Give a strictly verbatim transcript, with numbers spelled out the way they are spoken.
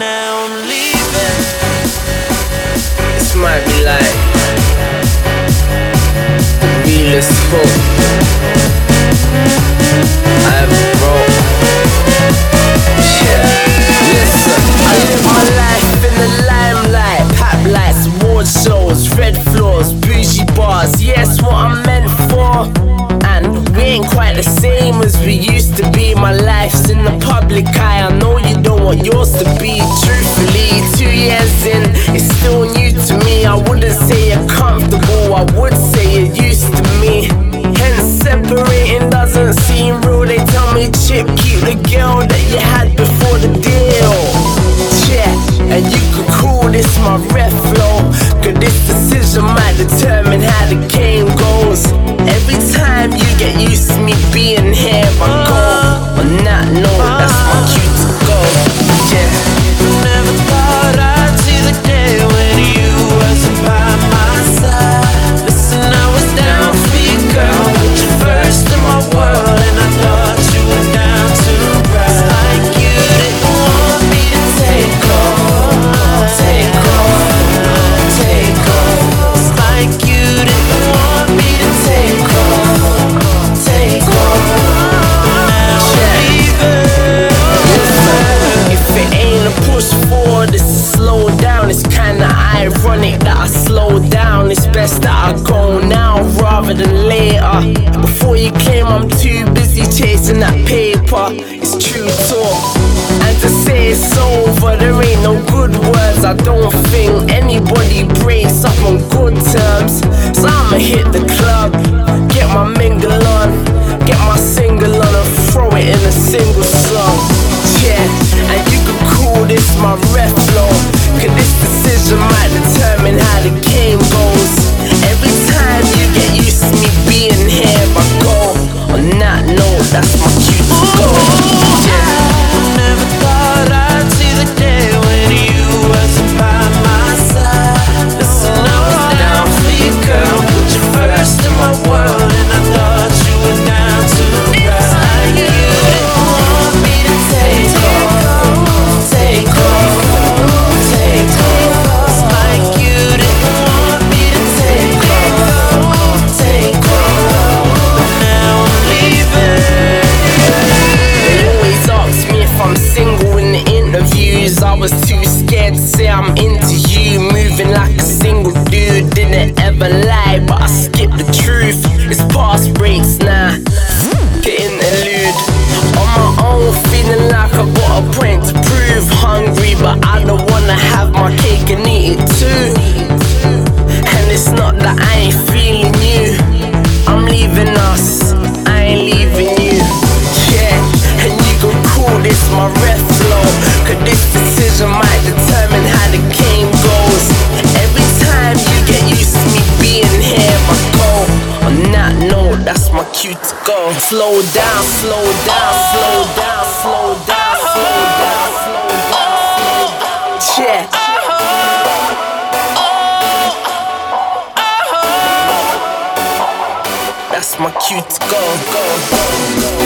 now I'm leaving. This might be like the realest hope I ever wrote. Yeah, listen, I live my life in the limelight, pop lights, award shows, red floors, bougie bars. Yes, what I'm meant for. And we ain't quite the same as we used to be. My life's in the public eye, I know you don't want yours to be. Truthfully, two years in, it's still new to me. I wouldn't say you're comfortable, I would say you're used to me. Hence separating doesn't seem real. They tell me, Chip, keep the girl that you had before the deal. Yeah, and you could call this my ref flow, cause this decision might determine how the game goes. Every time you get used to me being here, I go on that note, that's my cue to go. Yeah. Never thought I'd see the day when you wasn't by my side. Listen, I was down for you, girl, put you first in my world, and I thought you were down to ride. Like you didn't want me to take off, take off, take off. It's like you didn't want me to take off, take off. Now I'm leaving. If it ain't a push forward, it's a slow down. It's kinda ironic that I slow down. It's best that I go now rather than later. Before you claim I'm too busy chasing that paper, it's true talk. And to say it's over, there ain't no good words. I don't think anybody breaks up on good terms. So I'ma hit the club, get my mingle on, get my single on and throw it in a single song. Yeah, and you could call this my ref flow, cause this decision might determine how the game goes. Every time you get used to me being here, I go on that note, that's my cue to go. Yeah. Never thought I'd see the day when you wasn't by my side. Listen, I was down for you, girl, put you first in my world, and I thought you were down to ride. Like you didn't want me to take off, take off, take off. It's like you didn't want me to take off, take off. Now I'm leaving. They always ask me if I'm single in the interviews. I was too scared to say I'm into you. Moving like a single dude, didn't ever lie, but I skipped the truth. It's past breaks now, get interlude. On my own, feeling like I got a point to prove. Hungry, but I don't wanna have my cake and eat it too. And it's not that I ain't feeling you, I'm leaving us, I ain't leaving you. Yeah, and you can call this my ref flow, cause this decision might determine how the game goes. Every time you get used to me being here, I go on that note, that's my cue to go. Slow down, slow down, slow down, slow down, slow down, slow down, slow down. Yeah. That's my cue to go, go, go, go.